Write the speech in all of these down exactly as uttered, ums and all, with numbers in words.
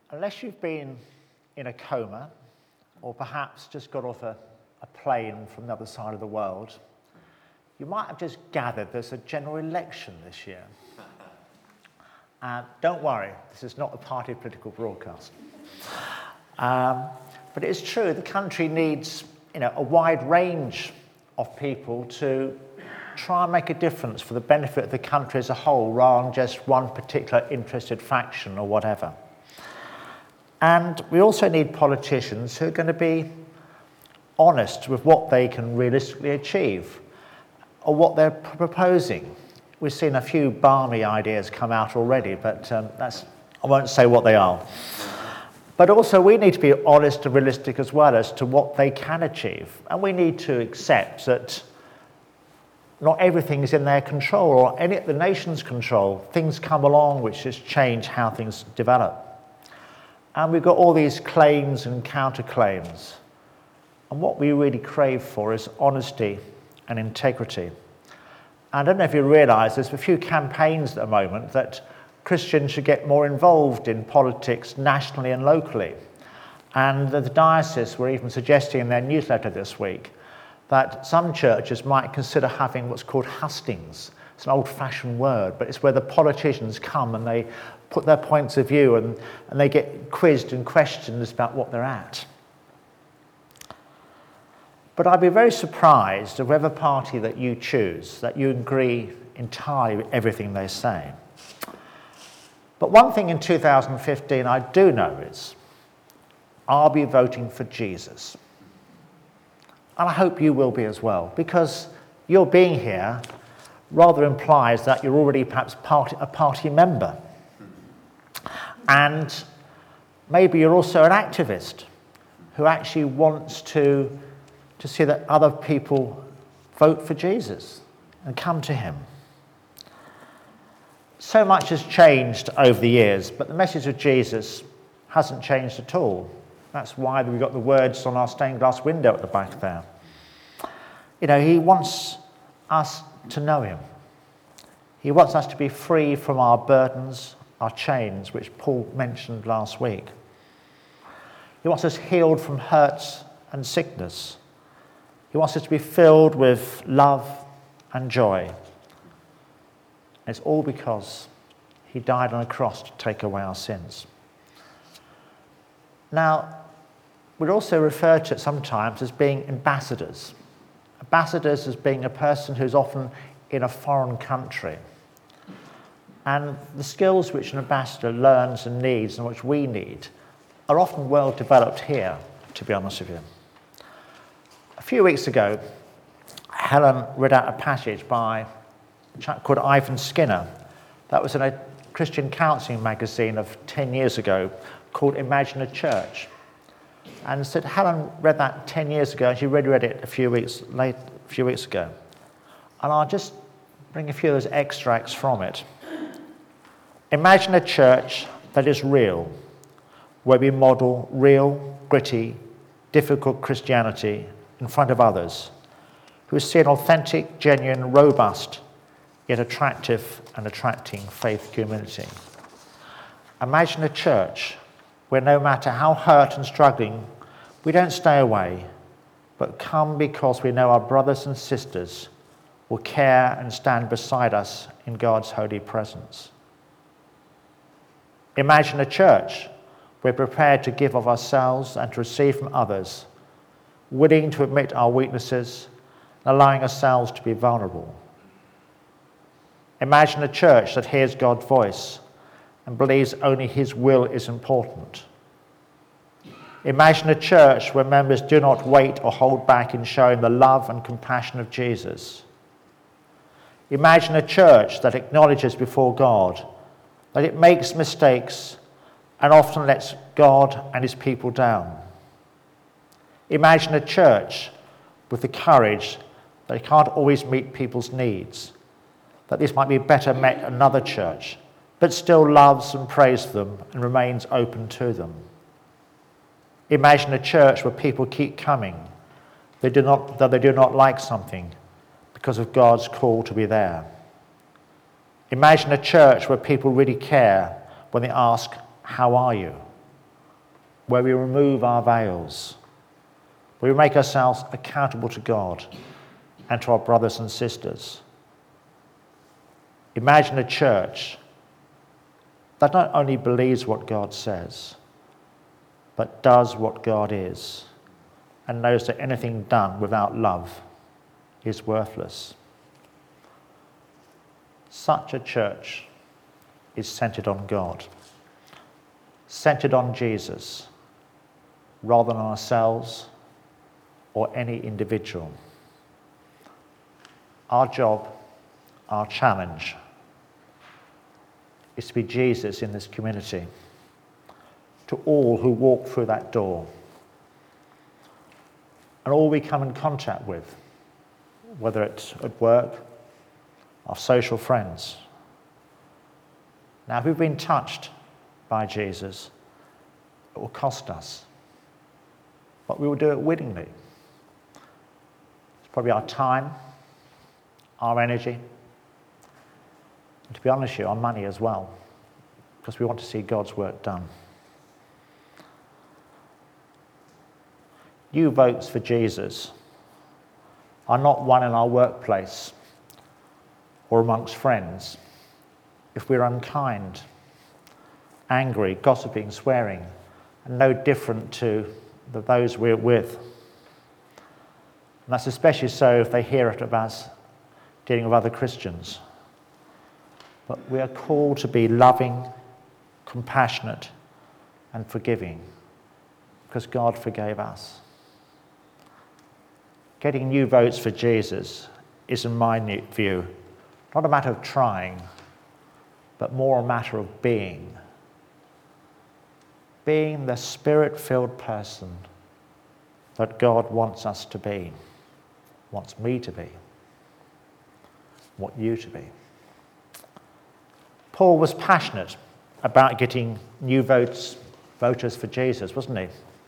Unless you've been in a coma or perhaps just got off a, a plane from the other side of the world, you might have just gathered there's a general election this year. Uh, don't worry, this is not a party political broadcast. Um, but it's true, the country needs you know, a wide range of people to try and make a difference for the benefit of the country as a whole, rather than just one particular interested faction or whatever. And we also need politicians who are going to be honest with what they can realistically achieve or what they're proposing. We've seen a few balmy ideas come out already, but um, that's, I won't say what they are. But also we need to be honest and realistic as well as to what they can achieve. And we need to accept that not everything is in their control or any the nation's control. Things come along which just change how things develop. And we've got all these claims and counterclaims. And what we really crave for is honesty and integrity. And I don't know if you realise there's a few campaigns at the moment that Christians should get more involved in politics nationally and locally. And the diocese were even suggesting in their newsletter this week that some churches might consider having what's called hustings. It's an old-fashioned word, but it's where the politicians come and they put their points of view and, and they get quizzed and questioned about what they're at. But I'd be very surprised if whatever party that you choose, that you agree entirely with everything they say. But one thing in two thousand fifteen I do know is I'll be voting for Jesus. And I hope you will be as well, because your being here rather implies that you're already perhaps party, a party member. And maybe you're also an activist who actually wants to, to see that other people vote for Jesus and come to him. So much has changed over the years, but the message of Jesus hasn't changed at all. That's why we've got the words on our stained glass window at the back there. You know, he wants us to know him. He wants us to be free from our burdens, our chains, which Paul mentioned last week. He wants us healed from hurts and sickness. He wants us to be filled with love and joy. And it's all because he died on a cross to take away our sins. Now, we're also referred to it sometimes as being ambassadors. Ambassadors as being a person who's often in a foreign country. And the skills which an ambassador learns and needs and which we need are often well developed here, to be honest with you. A few weeks ago, Helen read out a passage by a chap called Ivan Skinner. That was in a Christian counselling magazine of ten years ago called Imagine a Church. And said Helen read that ten years ago and she read, read it a few weeks late, a few weeks ago. And I'll just bring a few of those extracts from it. Imagine a church that is real, where we model real, gritty, difficult Christianity in front of others, who see an authentic, genuine, robust, yet attractive and attracting faith community. Imagine a church where no matter how hurt and struggling, we don't stay away, but come because we know our brothers and sisters will care and stand beside us in God's holy presence. Imagine a church we're prepared to give of ourselves and to receive from others, willing to admit our weaknesses, and allowing ourselves to be vulnerable. Imagine a church that hears God's voice and believes only his will is important. Imagine a church where members do not wait or hold back in showing the love and compassion of Jesus. Imagine a church that acknowledges before God that it makes mistakes and often lets God and his people down. Imagine a church with the courage that it can't always meet people's needs, that this might be better met at another church, but still loves and praises them and remains open to them. Imagine a church where people keep coming, they do not, though they do not like something, because of God's call to be there. Imagine a church where people really care when they ask, "How are you?" where we remove our veils, where we make ourselves accountable to God and to our brothers and sisters. Imagine a church that not only believes what God says, but does what God is, and knows that anything done without love is worthless. Such a church is centered on God, centered on Jesus, rather than ourselves or any individual. Our job, our challenge, is to be Jesus in this community, to all who walk through that door, and all we come in contact with, whether it's at work, our social friends. Now, if we've been touched by Jesus, it will cost us, but we will do it willingly. It's probably our time, our energy, and to be honest with you, our money as well, because we want to see God's work done. New votes for Jesus are not won in our workplace or amongst friends if we're unkind, angry, gossiping, swearing, and no different to the, those we're with. And that's especially so if they hear it about us dealing with other Christians. But we are called to be loving, compassionate, and forgiving, because God forgave us. Getting new votes for Jesus is, in my view, not a matter of trying, but more a matter of being. Being the Spirit-filled person that God wants us to be, wants me to be, wants you to be. Paul was passionate about getting new votes, voters for Jesus, wasn't he?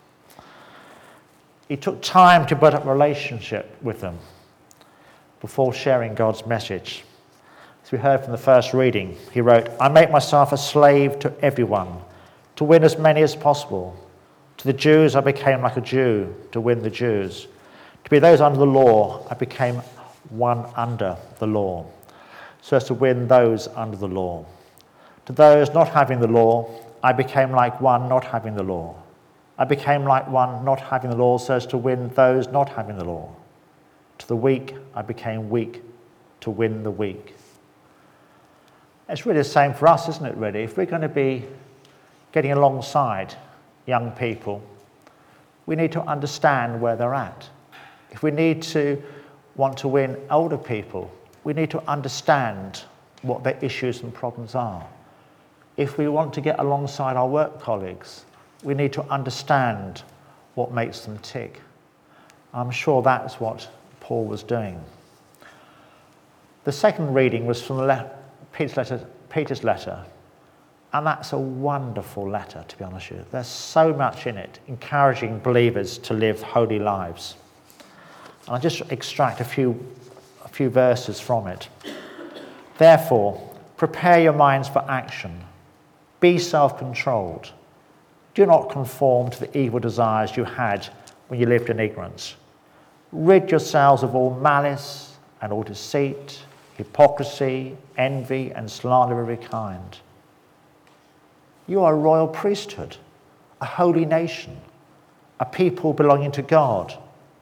He took time to build up a relationship with them before sharing God's message. As we heard from the first reading, he wrote, "I make myself a slave to everyone, to win as many as possible. To the Jews I became like a Jew, to win the Jews. To be those under the law, I became one under the law, so as to win those under the law. To those not having the law, I became like one not having the law. I became like one not having the law so as to win those not having the law. To the weak, I became weak to win the weak." It's really the same for us, isn't it, really? If we're going to be getting alongside young people, we need to understand where they're at. If we need to want to win older people, we need to understand what their issues and problems are. If we want to get alongside our work colleagues, we need to understand what makes them tick. I'm sure that's what Paul was doing. The second reading was from the le- Peter's, letter, Peter's letter, and that's a wonderful letter, to be honest with you. There's so much in it, encouraging believers to live holy lives. And I'll just extract a few, a few verses from it. "Therefore, prepare your minds for action. Be self-controlled. Do not conform to the evil desires you had when you lived in ignorance. Rid yourselves of all malice and all deceit, hypocrisy, envy, and slander of every kind. You are a royal priesthood, a holy nation, a people belonging to God.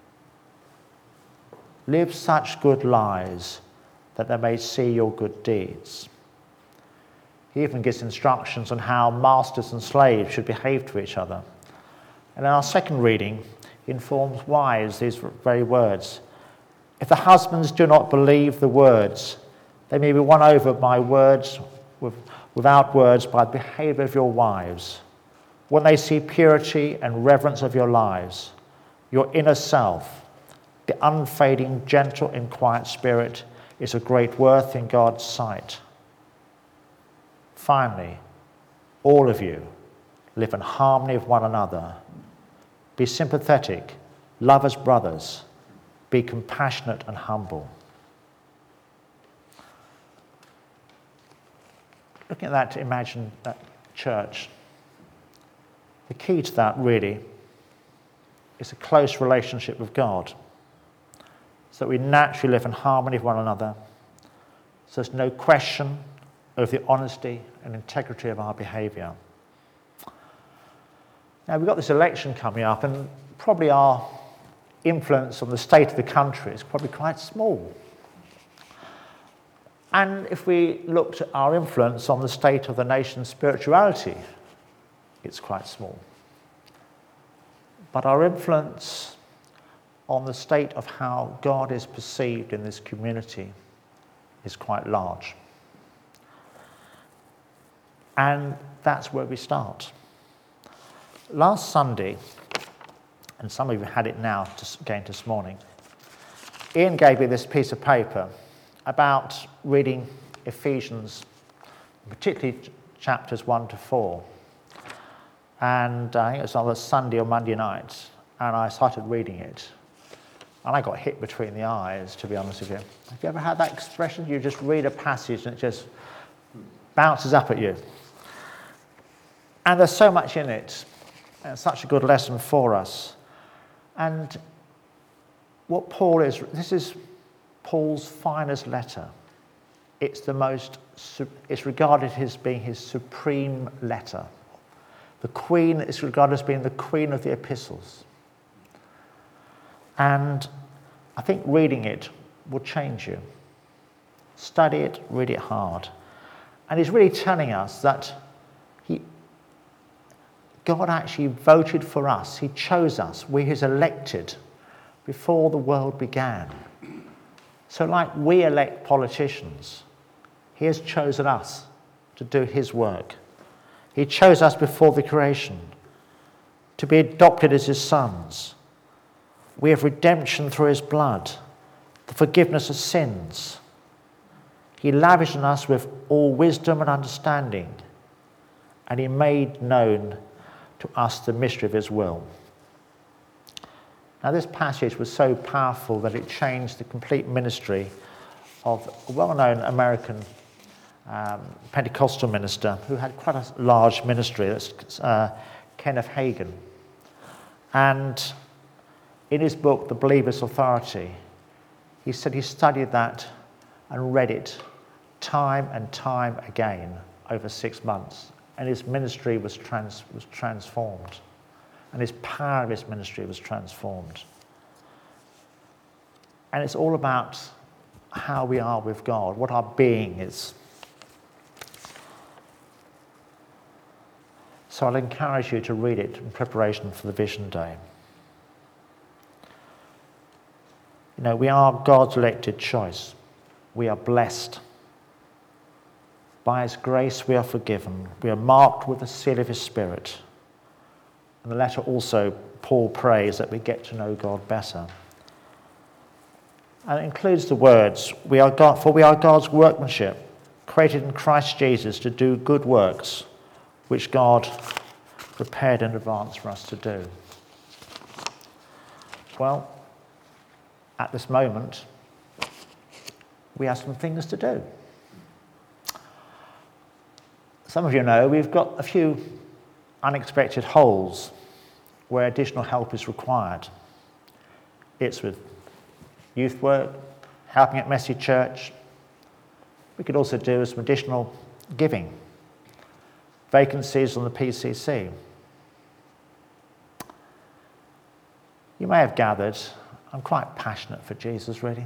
Live such good lives that they may see your good deeds." He even gives instructions on how masters and slaves should behave to each other. And in our second reading, he informs wives these very words. "If the husbands do not believe the words, they may be won over by words, with, without words, by the behavior of your wives. When they see purity and reverence of your lives, your inner self, the unfading, gentle, and quiet spirit is of great worth in God's sight. Finally, all of you live in harmony with one another. Be sympathetic, love as brothers, be compassionate and humble." Looking at that, to imagine that church, The key to that really is a close relationship with God, so that we naturally live in harmony with one another, so there's no question of the honesty and integrity of our behaviour. Now, we've got this election coming up, and probably our influence on the state of the country is probably quite small. And if we looked at our influence on the state of the nation's spirituality, it's quite small. But our influence on the state of how God is perceived in this community is quite large. And that's where we start. Last Sunday, and some of you had it now again this morning, Ian gave me this piece of paper about reading Ephesians, particularly chapters one to four. And I think it was on a Sunday or Monday night, and I started reading it. And I got hit between the eyes, to be honest with you. Have you ever had that expression? You just read a passage and it just bounces up at you. And there's so much in it, and it's such a good lesson for us. And what Paul is, this is Paul's finest letter. It's the most, it's regarded as being his supreme letter. The queen is regarded as being the queen of the epistles. And I think reading it will change you. Study it, read it hard. And he's really telling us that he, God actually voted for us. He chose us. We're his elected before the world began. So like we elect politicians, he has chosen us to do his work. He chose us before the creation to be adopted as his sons. We have redemption through his blood, the forgiveness of sins. He lavished on us with all wisdom and understanding, and he made known to us the mystery of his will. Now, this passage was so powerful that it changed the complete ministry of a well-known American um, Pentecostal minister who had quite a large ministry. That's uh, Kenneth Hagin. And in his book, The Believer's Authority, he said he studied that and read it time and time again over six months. And his ministry was, trans, was transformed. And his power of his ministry was transformed. And it's all about how we are with God, what our being is. So I'll encourage you to read it in preparation for the Vision Day. You know, we are God's elected choice. We are blessed. By his grace we are forgiven. We are marked with the seal of his Spirit. And the letter also, Paul prays that we get to know God better. And it includes the words, "We are God, for we are God's workmanship, created in Christ Jesus to do good works, which God prepared in advance for us to do." Well, at this moment, we have some things to do. Some of you know we've got a few unexpected holes where additional help is required. It's with youth work, helping at Messy Church. We could also do some additional giving, vacancies on the P C C. You may have gathered, I'm quite passionate for Jesus, really.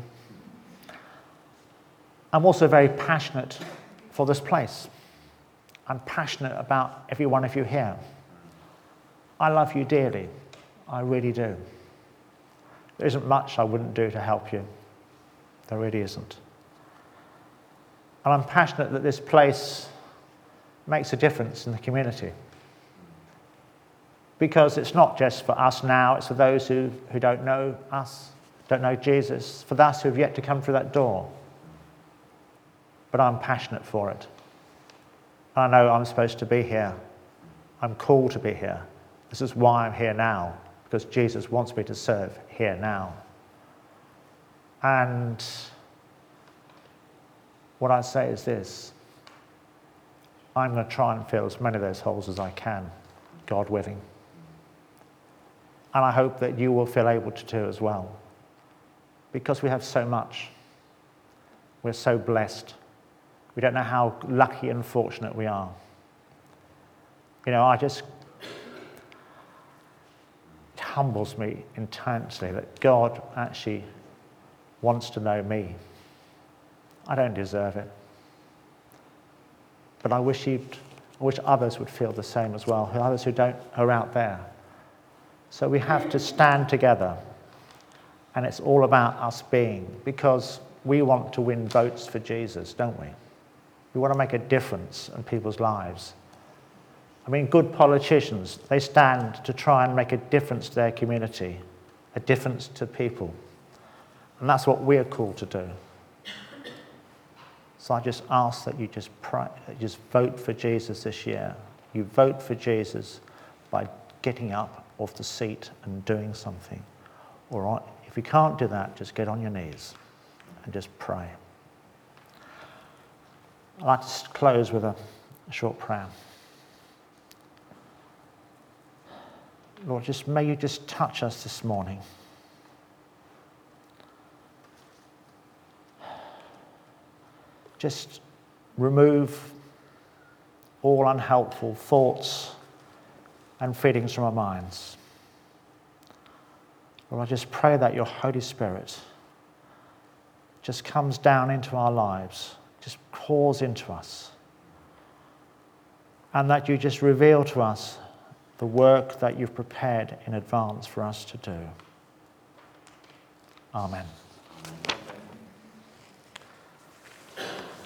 I'm also very passionate for this place. I'm passionate about every one of you here. I love you dearly. I really do. There isn't much I wouldn't do to help you. There really isn't. And I'm passionate that this place makes a difference in the community. Because it's not just for us now, it's for those who, who don't know us, don't know Jesus, for those who have yet to come through that door. But I'm passionate for it. I know I'm supposed to be here. I'm called to be here. This is why I'm here now, because Jesus wants me to serve here now. And what I say is this: I'm going to try and fill as many of those holes as I can, God willing. And I hope that you will feel able to too as well. Because we have so much. We're so blessed. We don't know how lucky and fortunate we are. You know, I just, it humbles me intensely that God actually wants to know me. I don't deserve it. But I wish he'd, I wish others would feel the same as well, others who don't are out there. So we have to stand together, and it's all about us being, because we want to win votes for Jesus, don't we? We want to make a difference in people's lives. I mean, good politicians, they stand to try and make a difference to their community, a difference to people. And that's what we're called to do. So I just ask that you just pray, just vote for Jesus this year. You vote for Jesus by getting up off the seat and doing something. Or if you can't do that, just get on your knees and just pray. I'd like to close with a, a short prayer. Lord, just may you just touch us this morning. Just remove all unhelpful thoughts and feelings from our minds. Lord, I just pray that your Holy Spirit just comes down into our lives, just pours into us, and that you just reveal to us the work that you've prepared in advance for us to do. Amen.